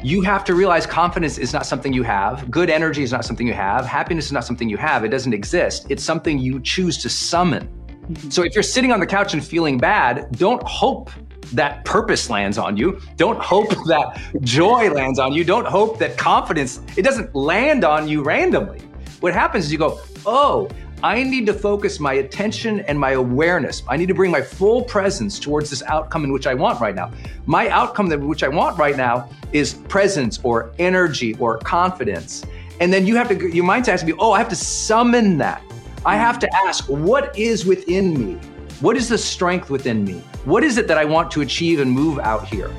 You have to realize confidence is not something you have. Good energy is not something you have. Happiness is not something you have. It doesn't exist. It's something you choose to summon. So if you're sitting on the couch and feeling bad, don't hope that purpose lands on you. Don't hope that joy lands on you. Don't hope that confidence, it doesn't land on you randomly. What happens is you go, oh, I need to focus my attention and my awareness. I need to bring my full presence towards this outcome in which I want right now. My outcome in which I want right now is presence or energy or confidence. And then your mindset has to be, oh, I have to summon that. I have to ask, what is within me? What is the strength within me? What is it that I want to achieve and move out here?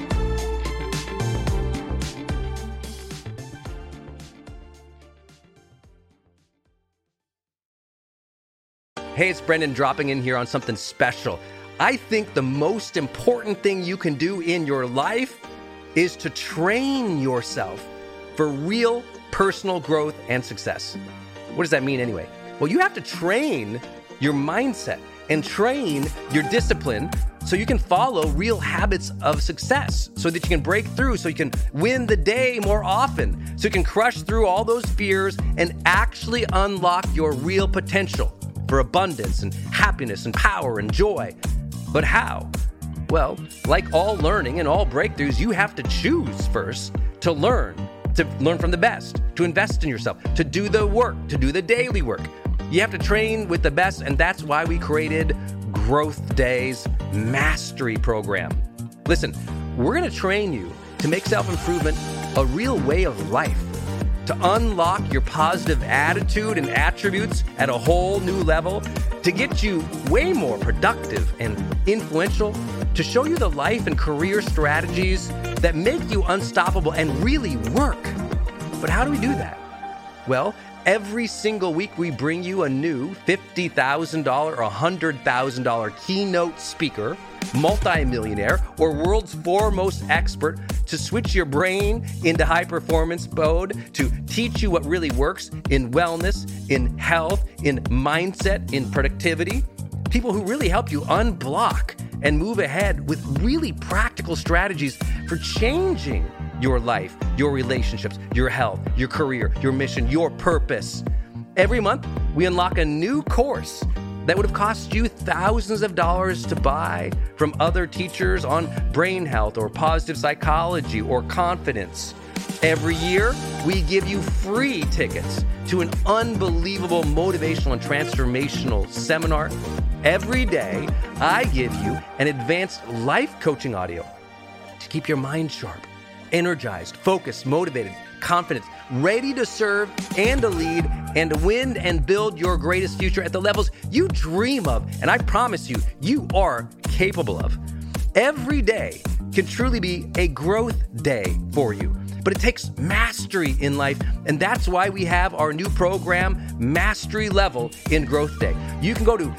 Hey, it's Brendan dropping in here on something special. I think the most important thing you can do in your life is to train yourself for real personal growth and success. What does that mean anyway? Well, you have to train your mindset and train your discipline so you can follow real habits of success, so that you can break through, so you can win the day more often, so you can crush through all those fears and actually unlock your real potential for abundance and happiness and power and joy. But how? Well, like all learning and all breakthroughs, you have to choose first to learn from the best, to invest in yourself, to do the work, to do the daily work. You have to train with the best, and that's why we created Growth Day's Mastery Program. Listen, we're going to train you to make self-improvement a real way of life, to unlock your positive attitude and attributes at a whole new level, to get you way more productive and influential, to show you the life and career strategies that make you unstoppable and really work. But how do we do that? Well, every single week we bring you a new $50,000 or $100,000 keynote speaker, multimillionaire, or world's foremost expert to switch your brain into high performance mode, to teach you what really works in wellness, in health, in mindset, in productivity. People who really help you unblock and move ahead with really practical strategies for changing your life, your relationships, your health, your career, your mission, your purpose. Every month, we unlock a new course that would have cost you thousands of dollars to buy from other teachers on brain health or positive psychology or confidence. Every year, we give you free tickets to an unbelievable motivational and transformational seminar. Every day, I give you an advanced life coaching audio to keep your mind sharp, energized, focused, motivated, confident, ready to serve and to lead and to win and build your greatest future at the levels you dream of. And I promise you, you are capable of. Every day can truly be a growth day for you. But it takes mastery in life, and that's why we have our new program, Mastery Level in Growth Day. You can go to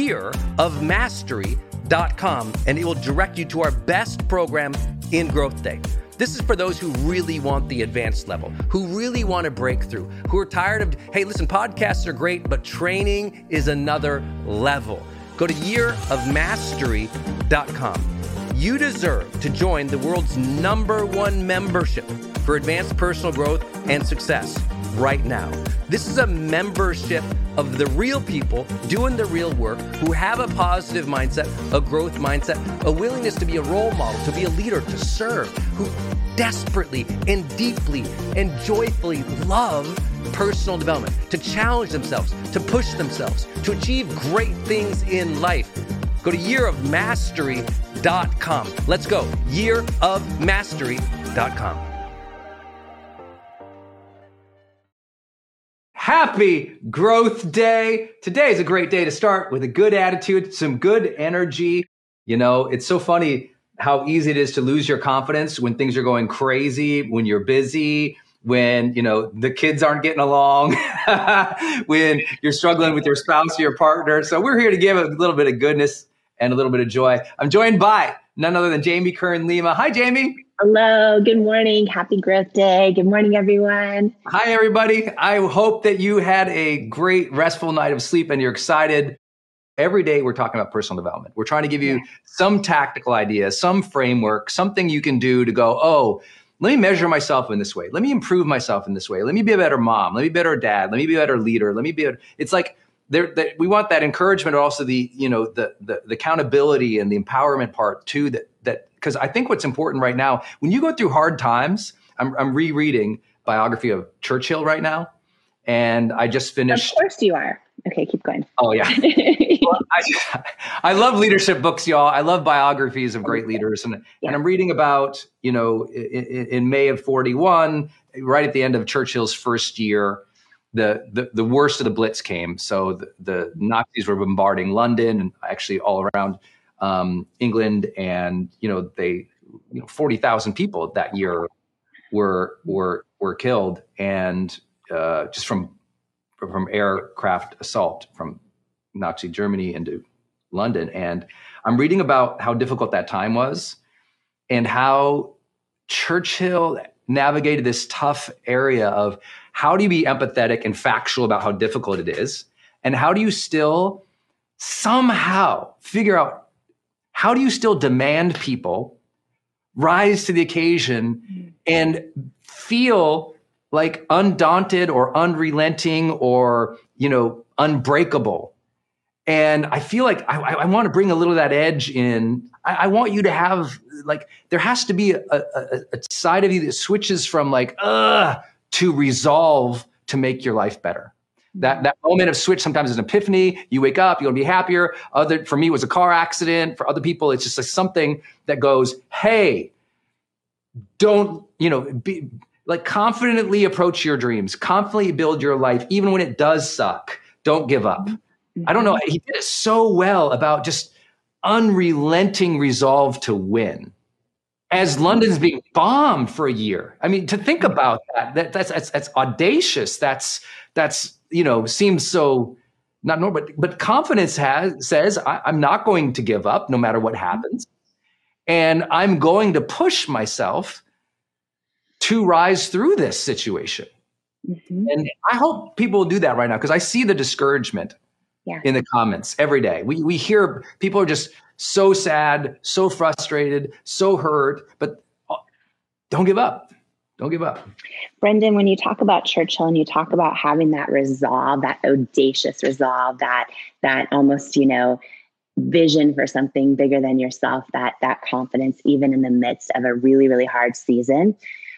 yearofmastery.com, and it will direct you to our best program in Growth Day. This is for those who really want the advanced level, who really want to break through, who are tired of, hey, listen, podcasts are great, but training is another level. Go to yearofmastery.com. You deserve to join the world's #1 membership for advanced personal growth and success right now. This is a membership of the real people doing the real work, who have a positive mindset, a growth mindset, a willingness to be a role model, to be a leader, to serve, who desperately and deeply and joyfully love personal development, to challenge themselves, to push themselves, to achieve great things in life. Go to yearofmastery.com. Let's go. yearofmastery.com. Happy Growth Day. Today is a great day to start with a good attitude, some good energy. You know, it's so funny how easy it is to lose your confidence when things are going crazy, when you're busy, when, you know, the kids aren't getting along, when you're struggling with your spouse or your partner. So we're here to give a little bit of goodness and a little bit of joy. I'm joined by none other than Jamie Kern Lima. Hi, Jamie. Hello. Good morning. Happy Growth Day. Good morning, everyone. Hi, everybody. I hope that you had a great, restful night of sleep and you're excited. Every day we're talking about personal development. We're trying to give you some tactical ideas, some framework, something you can do to go, oh, let me measure myself in this way. Let me improve myself in this way. Let me be a better mom. Let me be a better dad. Let me be a better leader. It's like we want that encouragement, but also the accountability and the empowerment part too, because I think what's important right now, when you go through hard times, I'm rereading biography of Churchill right now. And I just finished. Of course you are. Okay, keep going. Oh, yeah. Well, I love leadership books, y'all. I love biographies of great leaders. And I'm reading about, in May of 41, right at the end of Churchill's first year, the worst of the Blitz came. So the Nazis were bombarding London and actually all around England. And, 40,000 people that year were killed. And just from aircraft assault from Nazi Germany into London. And I'm reading about how difficult that time was and how Churchill navigated this tough area of how do you be empathetic and factual about how difficult it is? And how do you still somehow figure out, how do you still demand people rise to the occasion and feel like undaunted or unrelenting or, unbreakable. And I feel like I want to bring a little of that edge in. I want you to have, there has to be a side of you that switches from to resolve to make your life better. That moment of switch sometimes is an epiphany. You wake up, you want to be happier. For me, it was a car accident. For other people, it's just something that goes, hey, don't, confidently approach your dreams, confidently build your life, even when it does suck. Don't give up. I don't know. He did it so well about just unrelenting resolve to win as London's being bombed for a year. I mean, to think about that's audacious. That's seems so not normal, but confidence says I'm not going to give up no matter what happens. And I'm going to push myself to rise through this situation. Mm-hmm. And I hope people do that right now, because I see the discouragement in the comments every day. We hear people are just so sad, so frustrated, so hurt, but don't give up. Don't give up. Brendan, when you talk about Churchill and you talk about having that resolve, that audacious resolve, that almost, vision for something bigger than yourself, that confidence, even in the midst of a really, really hard season.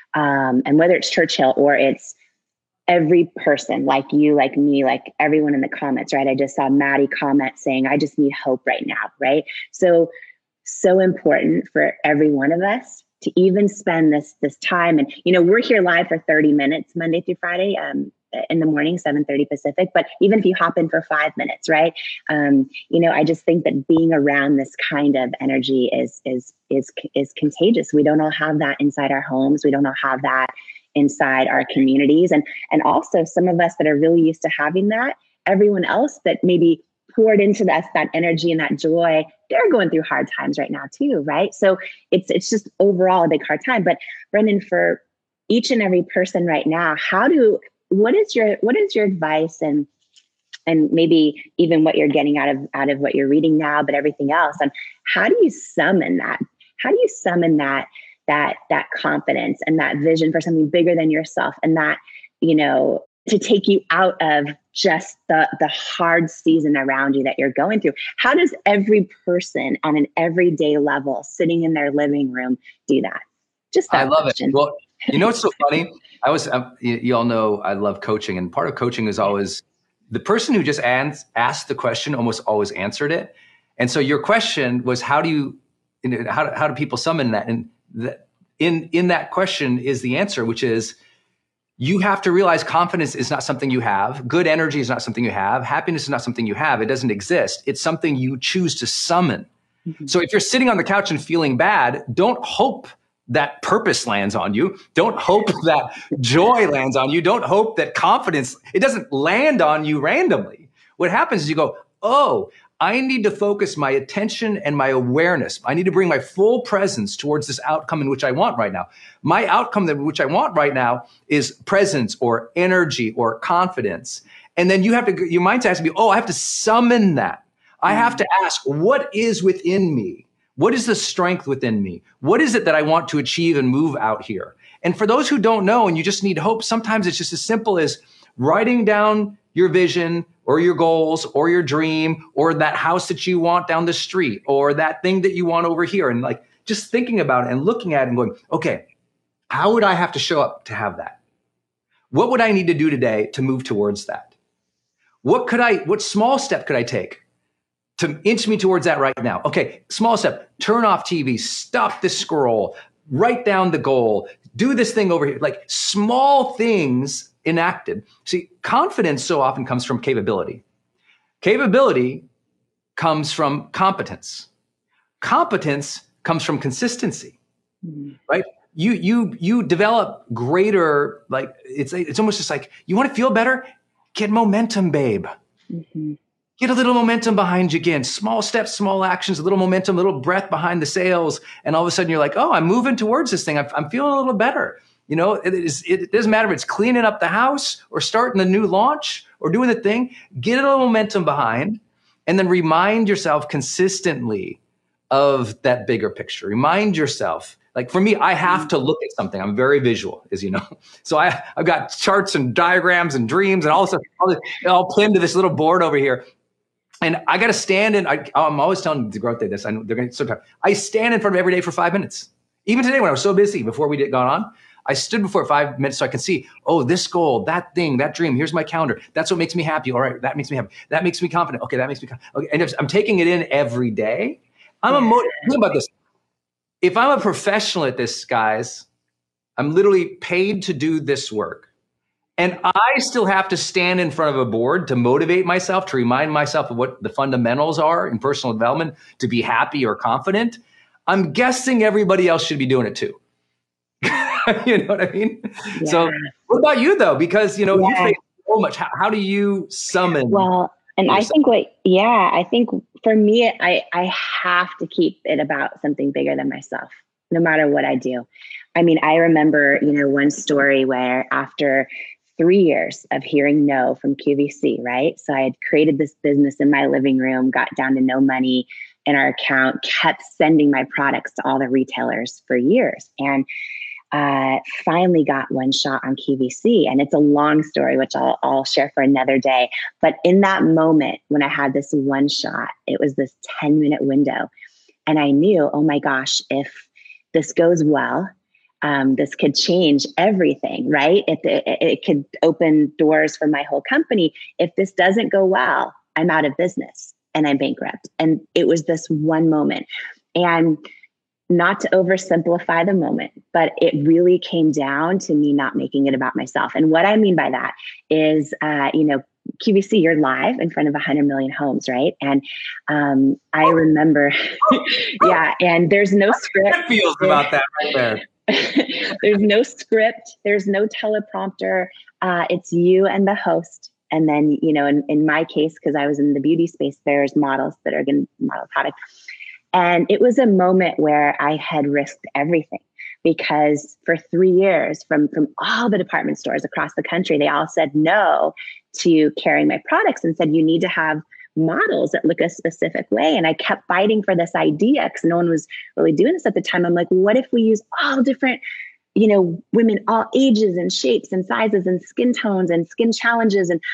And whether it's Churchill or it's every person like you, like me, like everyone in the comments, right? I just saw Maddie comment saying, I just need hope right now, right? So important for every one of us to even spend this time. And, we're here live for 30 minutes, Monday through Friday, in the morning, 7:30 Pacific. But even if you hop in for 5 minutes, right? I just think that being around this kind of energy is contagious. We don't all have that inside our homes. We don't all have that inside our communities. And also some of us that are really used to having that, everyone else that maybe poured into that energy and that joy, they're going through hard times right now too, right? So it's just overall a big hard time. But Brendan, for each and every person right now, what is your advice and maybe even what you're getting out of what you're reading now, but everything else, and how do you summon that? How do you summon that confidence and that vision for something bigger than yourself, and that, to take you out of just the hard season around you that you're going through? How does every person on an everyday level sitting in their living room do that? Just that I love question. It. Well, it's so funny. You all know I love coaching, and part of coaching is always the person who just asked the question almost always answered it. And so your question was, how do people summon that? And in that question is the answer, which is you have to realize confidence is not something you have. Good energy is not something you have. Happiness is not something you have. It doesn't exist. It's something you choose to summon. Mm-hmm. So if you're sitting on the couch and feeling bad, don't hope that purpose lands on you. Don't hope that joy lands on you. Don't hope that confidence, it doesn't land on you randomly. What happens is you go, oh, I need to focus my attention and my awareness. I need to bring my full presence towards this outcome in which I want right now. My outcome in which I want right now is presence or energy or confidence. And then your mindset has to be, I have to summon that. I have to ask, what is within me? What is the strength within me? What is it that I want to achieve and move out here? And for those who don't know and you just need hope, sometimes it's just as simple as writing down your vision or your goals or your dream or that house that you want down the street or that thing that you want over here. And like just thinking about it and looking at it and going, okay, how would I have to show up to have that? What would I need to do today to move towards that? What small step could I take to inch me towards that right now? Okay, small step, turn off TV, stop the scroll, write down the goal, do this thing over here, like small things enacted. See, confidence so often comes from capability. Capability comes from competence. Competence comes from consistency, right? You develop greater, like it's almost just like you want to feel better, get momentum, babe. Mm-hmm. Get a little momentum behind you again. Small steps, small actions, a little momentum, a little breath behind the sails. And all of a sudden you're like, oh, I'm moving towards this thing. I'm feeling a little better. You know, it doesn't matter if it's cleaning up the house or starting a new launch or doing the thing. Get a little momentum behind and then remind yourself consistently of that bigger picture. Remind yourself. Like for me, I have to look at something. I'm very visual, as you know. So I've got charts and diagrams and dreams and all this stuff all pinned to this little board over here. And I got to stand in. I'm always telling the growth day this. I know they're going to so tired. I stand in front of every day for 5 minutes. Even today, when I was so busy before we gone on, I stood before 5 minutes so I can see, oh, this goal, that thing, that dream. Here's my calendar. That's what makes me happy. All right, that makes me happy. That makes me confident. Okay, that makes me confident. Okay, and if I'm taking it in every day, think about this. If I'm a professional at this, guys, I'm literally paid to do this work. And I still have to stand in front of a board to motivate myself, to remind myself of what the fundamentals are in personal development to be happy or confident. I'm guessing everybody else should be doing it too. You know what I mean? Yeah. So what about you though? Because, you know, you face so much. How do you summon? Well, and yourself? I think for me, I have to keep it about something bigger than myself, no matter what I do. I mean, I remember, you know, one story where after 3 years of hearing no from QVC, right? So I had created this business in my living room, got down to no money in our account, kept sending my products to all the retailers for years. And finally got one shot on QVC. And it's a long story, which I'll share for another day. But in that moment, when I had this one shot, it was this 10-minute window. And I knew, oh my gosh, if this goes well, this could change everything, right? It could open doors for my whole company. If this doesn't go well, I'm out of business and I'm bankrupt. And it was this one moment. And not to oversimplify the moment, but it really came down to me not making it about myself. And what I mean by that is, you know, QVC, you're live in front of 100 million homes, right? And I remember, and there's no script. That feels about that right there. There's no script. There's no teleprompter. It's you and the host. And then, you know, in my case, because I was in the beauty space, there's models that are going to model product. And it was a moment where I had risked everything because for 3 years from all the department stores across the country, they all said no to carrying my products and said, you need to have models that look a specific way. And I kept fighting for this idea because no one was really doing this at the time. I'm like, what if we use all different, you know, women, all ages and shapes and sizes and skin tones and skin challenges and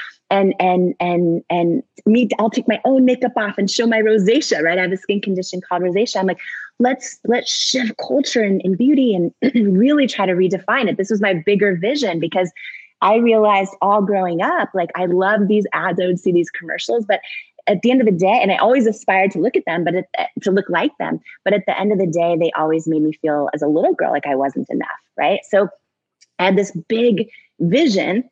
me, I'll take my own makeup off and show my rosacea, right? I have a skin condition called rosacea. I'm like, let's shift culture in beauty and really try to redefine it. This was my bigger vision because I realized all growing up, like I love these ads, I would see these commercials, but at the end of the day, and I always aspired to look at them, but to look like them. But at the end of the day, they always made me feel as a little girl like I wasn't enough, right? So I had this big vision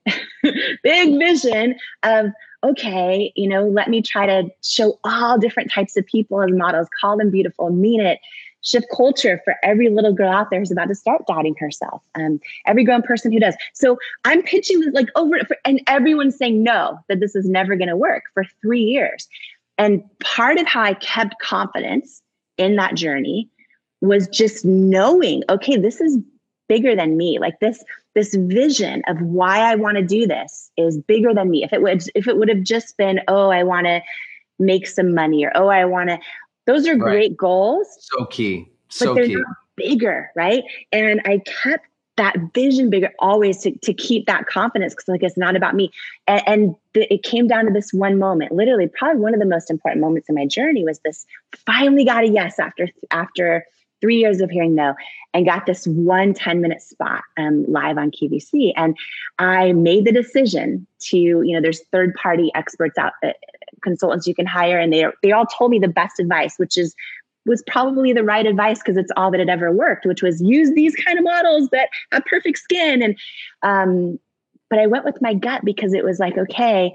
of, okay, you know, let me try to show all different types of people as models, call them beautiful, mean it, shift culture for every little girl out there who's about to start doubting herself. Every grown person who does. So I'm pitching this like and everyone's saying no, that this is never going to work for 3 years. And part of how I kept confidence in that journey was just knowing, okay, this is bigger than me. Like this vision of why I want to do this is bigger than me. If it would have just been, oh, I want to make some money, or, oh, I want to, those are great goals. So key. But they're not bigger, right? And I kept that vision bigger, always to keep that confidence, because like, it's not about me. And it came down to this one moment, literally probably one of the most important moments in my journey was this, finally got a yes after 3 years of hearing no, and got this 10-minute spot live on QVC. And I made the decision to, there's third-party experts out, consultants you can hire. And they all told me the best advice, which was probably the right advice because it's all that had ever worked, which was use these kind of models that have perfect skin. And, but I went with my gut because it was like, okay,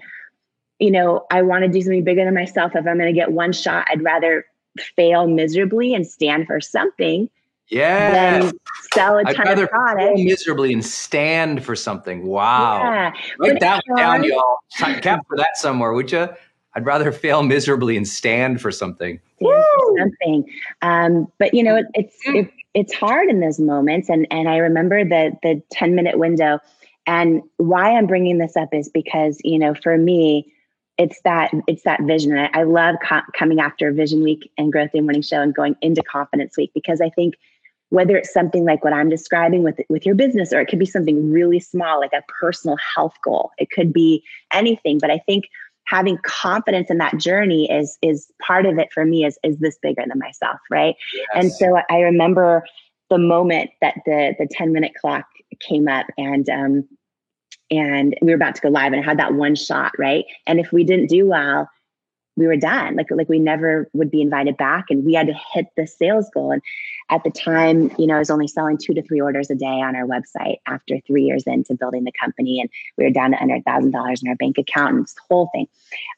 I want to do something bigger than myself. If I'm going to get one shot, I'd rather fail miserably and stand for something than sell a ton of products. Fail miserably and stand for something. Wow. Yeah. Write that down, y'all. Capture that somewhere, would you? I'd rather fail miserably and stand for something. Stand for something. But it's hard in those moments. And I remember the 10-minute window. And why I'm bringing this up is because, for me, it's that vision. And I love coming after Vision Week and Growth Day Morning Show and going into Confidence Week, because I think whether it's something like what I'm describing with your business, or it could be something really small, like a personal health goal, it could be anything. But I think having confidence in that journey is part of it for me, is this bigger than myself, right? Yes. And so I remember the moment that the 10-minute clock came up, and we were about to go live, and I had that one shot, right? And if we didn't do well, we were done. Like we never would be invited back, and we had to hit the sales goal. And at the time, I was only selling 2 to 3 orders a day on our website after 3 years into building the company. And we were down to under $1,000 in our bank account, and this whole thing.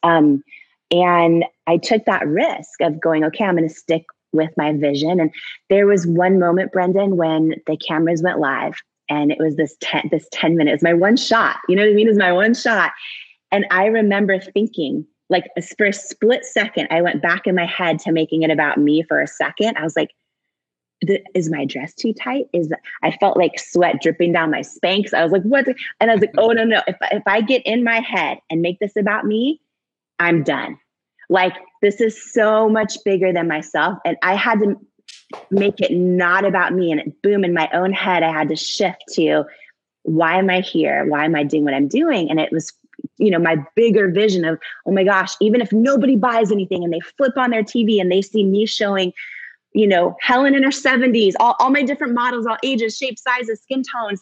And I took that risk of going, okay, I'm going to stick with my vision. And there was one moment, Brendan, when the cameras went live, and it was this 10 minutes, my one shot, you know what I mean? It was my one shot. And I remember thinking, like, for a split second, I went back in my head to making it about me for a second. I was like, is my dress too tight? I felt like sweat dripping down my Spanx. I was like, what? And I was like, oh, no. If I get in my head and make this about me, I'm done. Like, this is so much bigger than myself. And I had to make it not about me. And boom, in my own head, I had to shift to, why am I here? Why am I doing what I'm doing? And it was, my bigger vision of, oh my gosh, even if nobody buys anything and they flip on their TV and they see me showing, Helen in her 70s, all my different models, all ages, shapes, sizes, skin tones,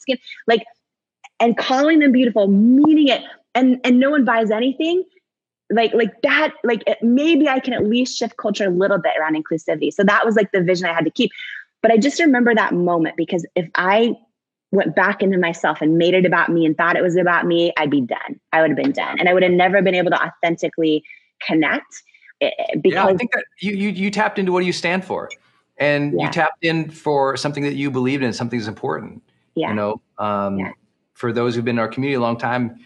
and calling them beautiful, meaning it, and no one buys anything like that, maybe I can at least shift culture a little bit around inclusivity. So that was like the vision I had to keep. But I just remember that moment, because if I went back into myself and made it about me and thought it was about me, I'd be done. I would have been done. And I would have never been able to authentically connect. Because I think that you tapped into what you stand for, and you tapped in for something that you believed in, something that's important. Yeah. For those who've been in our community a long time,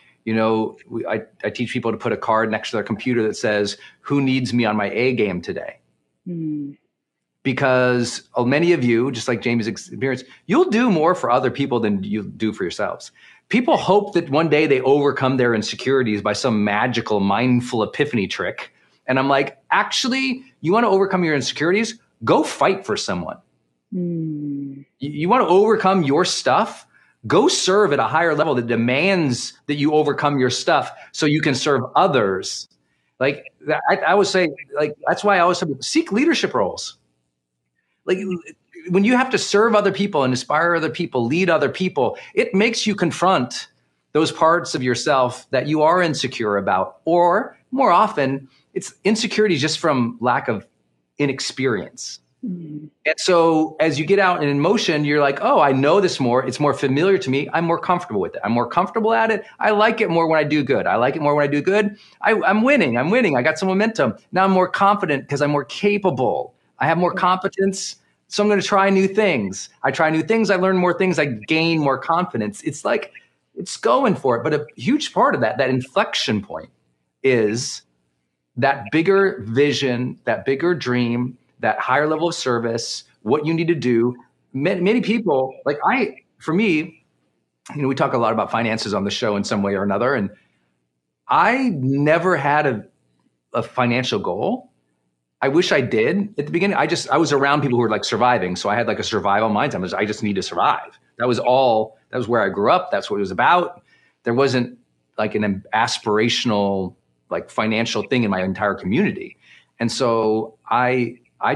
I teach people to put a card next to their computer that says, who needs me on my A game today? Mm. Because many of you, just like Jamie's experience, you'll do more for other people than you do for yourselves. People hope that one day they overcome their insecurities by some magical mindful epiphany trick. And I'm like, actually, you want to overcome your insecurities? Go fight for someone. Mm. You want to overcome your stuff? Go serve at a higher level that demands that you overcome your stuff so you can serve others. Like I would say, like, that's why I always say, seek leadership roles. Like, when you have to serve other people and inspire other people, lead other people, it makes you confront those parts of yourself that you are insecure about. Or more often, it's insecurity just from lack of inexperience. Mm-hmm. And so as you get out and in motion, you're like, oh, I know this more. It's more familiar to me. I'm more comfortable with it. I'm more comfortable at it. I like it more when I do good. I like it more when I do good. I'm winning. I got some momentum. Now I'm more confident because I'm more capable. I have more competence. So I'm going to try new things. I try new things. I learn more things. I gain more confidence. It's like, it's going for it. But a huge part of that inflection point is that bigger vision, that bigger dream, that higher level of service, what you need to do. Many people, for me, we talk a lot about finances on the show in some way or another. And I never had a financial goal. I wish I did at the beginning. I was around people who were like surviving. So I had like a survival mindset. I just need to survive. That was where I grew up. That's what it was about. There wasn't like an aspirational, like financial thing in my entire community. And so I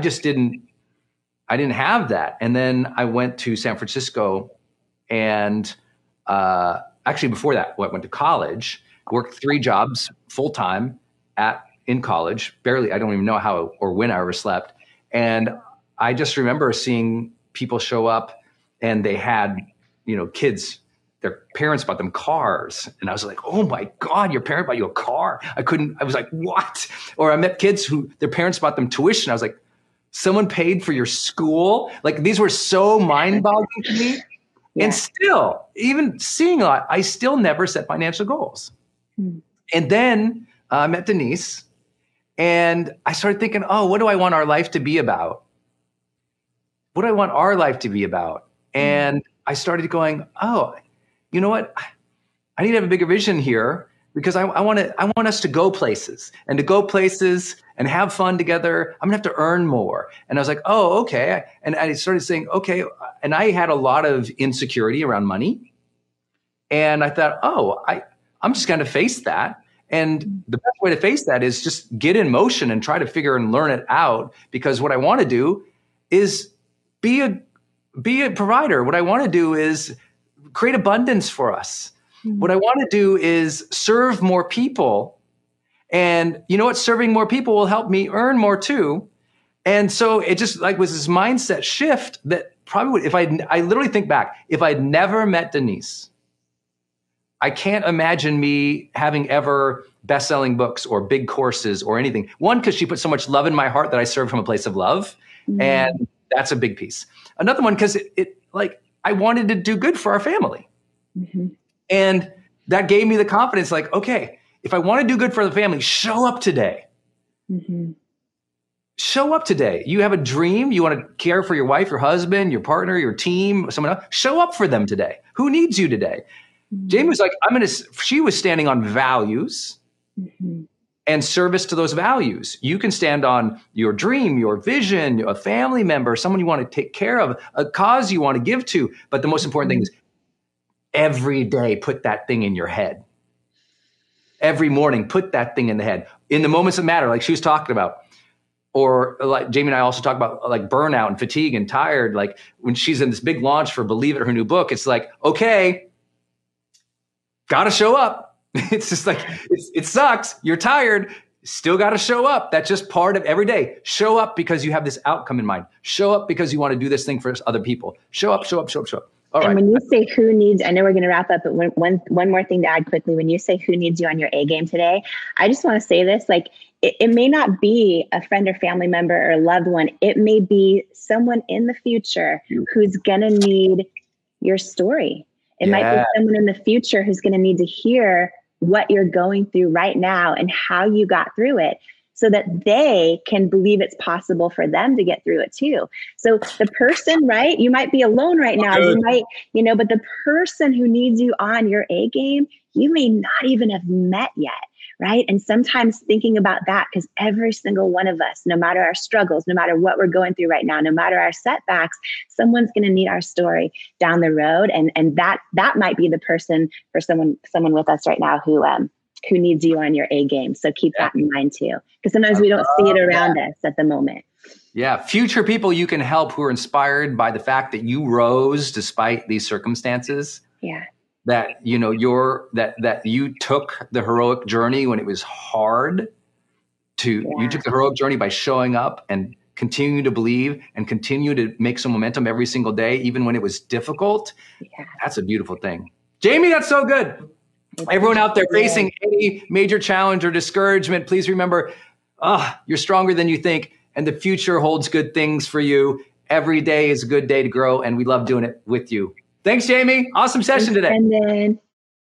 didn't have that. And then I went to San Francisco and actually before that, I went to college, worked 3 jobs full-time in college, barely, I don't even know how or when I ever slept. And I just remember seeing people show up and they had, kids, their parents bought them cars. And I was like, oh my God, your parent bought you a car. I was like, what? Or I met kids who their parents bought them tuition. I was like, someone paid for your school? Like these were so mind-boggling to me. Yeah. And still, even seeing a lot, I still never set financial goals. And then I met Denise and I started thinking, oh, what do I want our life to be about? What do I want our life to be about? And I started going, oh, you know what? I need to have a bigger vision here because I want us to go places, and to go places and have fun together, I'm gonna have to earn more. And I was like, oh, okay. And I started saying, okay. And I had a lot of insecurity around money. And I thought, oh, I'm just gonna face that. And the best way to face that is just get in motion and try to figure and learn it out. Because what I want to do is be a provider. What I want to do is create abundance for us. What I want to do is serve more people. And you know what? Serving more people will help me earn more too. And so it just like was this mindset shift that probably would, I literally think back, if I'd never met Denise, I can't imagine me having ever best-selling books or big courses or anything. One, because she put so much love in my heart that I serve from a place of love. And that's a big piece. Another one, because it I wanted to do good for our family. And that gave me the confidence, like, okay, if I want to do good for the family, show up today. Show up today. You have a dream. You want to care for your wife, your husband, your partner, your team, someone else. Show up for them today. Who needs you today? Jamie was like, she was standing on values and service to those values. You can stand on your dream, your vision, a family member, someone you want to take care of, a cause you want to give to. But the most important thing is every day, put that thing in your head. Every morning, put that thing in the head. In the moments that matter, like she was talking about. Or like Jamie and I also talk about like burnout and fatigue and tired. Like when she's in this big launch for Believe It, her new book, it's like, okay, got to show up. It's just like, it sucks. You're tired. Still got to show up. That's just part of every day. Show up because you have this outcome in mind. Show up because you want to do this thing for other people. Show up, show up, show up, show up. All right. And when you say who needs, I know we're going to wrap up, but one more thing to add quickly. When you say who needs you on your A game today, I just want to say this, like, it may not be a friend or family member or a loved one. It may be someone in the future who's going to need your story. It might be someone in the future who's going to need to hear what you're going through right now and how you got through it, so that they can believe it's possible for them to get through it too. So the person, right? You might be alone right now. You might, but the person who needs you on your A game, you may not even have met yet. Right. And sometimes thinking about that, because every single one of us, no matter our struggles, no matter what we're going through right now, no matter our setbacks, someone's going to need our story down the road. And that might be the person for someone with us right now who needs you on your A game. So keep that in mind too, because sometimes we don't see it around us at the moment. Yeah. Future people you can help who are inspired by the fact that you rose despite these circumstances. Yeah. That, that you took the heroic journey when it was hard you took the heroic journey by showing up and continue to believe and continue to make some momentum every single day, even when it was difficult. Yeah. That's a beautiful thing. Jamie, that's so good. Everyone out there facing any major challenge or discouragement, please remember, you're stronger than you think, and the future holds good things for you. Every day is a good day to grow, and we love doing it with you. Thanks, Jamie. Awesome session today. Brendan.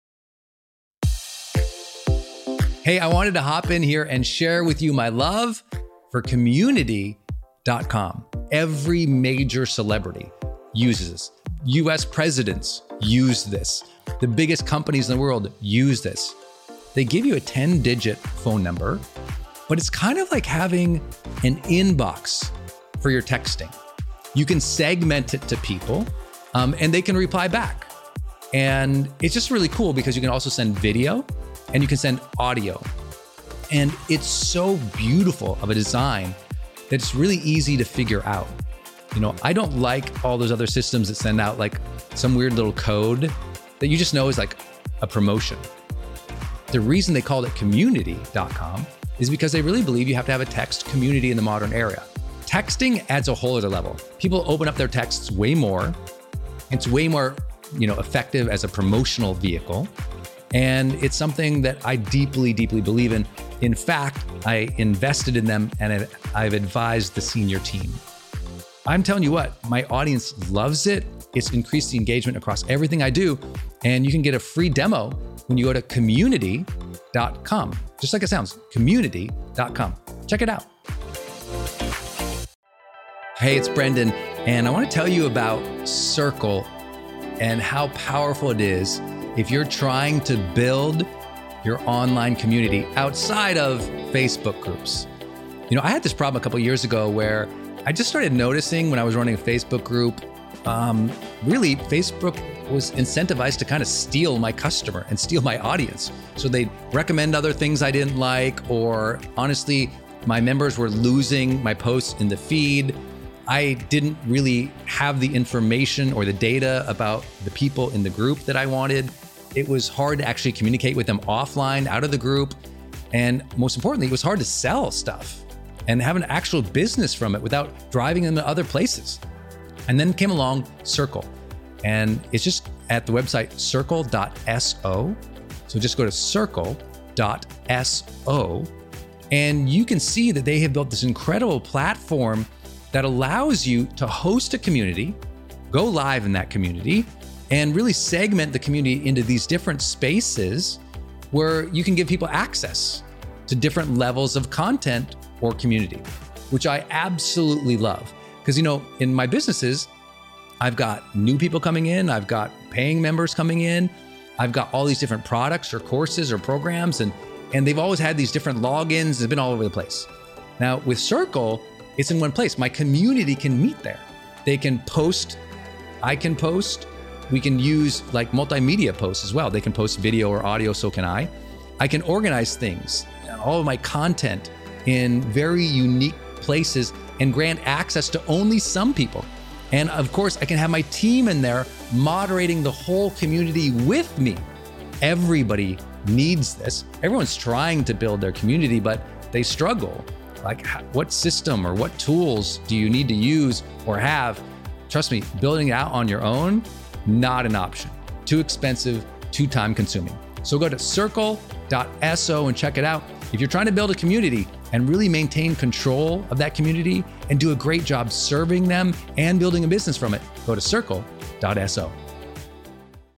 Hey, I wanted to hop in here and share with you my love for community.com. Every major celebrity uses this. US presidents use this. The biggest companies in the world use this. They give you a 10-digit phone number, but it's kind of like having an inbox for your texting. You can segment it to people. and they can reply back. And it's just really cool because you can also send video and you can send audio. And it's so beautiful of a design that it's really easy to figure out. I don't like all those other systems that send out like some weird little code that you just know is like a promotion. The reason they called it community.com is because they really believe you have to have a text community in the modern era. Texting adds a whole other level. People open up their texts way more. It's way more, effective as a promotional vehicle. And it's something that I deeply, deeply believe in. In fact, I invested in them and I've advised the senior team. I'm telling you what, my audience loves it. It's increased the engagement across everything I do. And you can get a free demo when you go to community.com. Just like it sounds, community.com. Check it out. Hey, it's Brendan, and I want to tell you about Circle and how powerful it is if you're trying to build your online community outside of Facebook groups. I had this problem a couple of years ago where I just started noticing when I was running a Facebook group, really Facebook was incentivized to kind of steal my customer and steal my audience. So they'd recommend other things I didn't like, or honestly, my members were losing my posts in the feed. I didn't really have the information or the data about the people in the group that I wanted. It was hard to actually communicate with them offline, out of the group. And most importantly, it was hard to sell stuff and have an actual business from it without driving them to other places. And then came along Circle. And it's just at the website circle.so. So just go to circle.so. And you can see that they have built this incredible platform that allows you to host a community, go live in that community, and really segment the community into these different spaces where you can give people access to different levels of content or community, which I absolutely love. Because, in my businesses, I've got new people coming in, I've got paying members coming in, I've got all these different products or courses or programs, and they've always had these different logins. They've been all over the place. Now with Circle, it's in one place. My community can meet there. They can post, I can post. We can use like multimedia posts as well. They can post video or audio, so can I. I can organize things, all of my content in very unique places and grant access to only some people. And of course, I can have my team in there moderating the whole community with me. Everybody needs this. Everyone's trying to build their community, but they struggle. Like, what system or what tools do you need to use or have? Trust me, building it out on your own, not an option. Too expensive, too time consuming. So go to circle.so and check it out. If you're trying to build a community and really maintain control of that community and do a great job serving them and building a business from it, go to circle.so.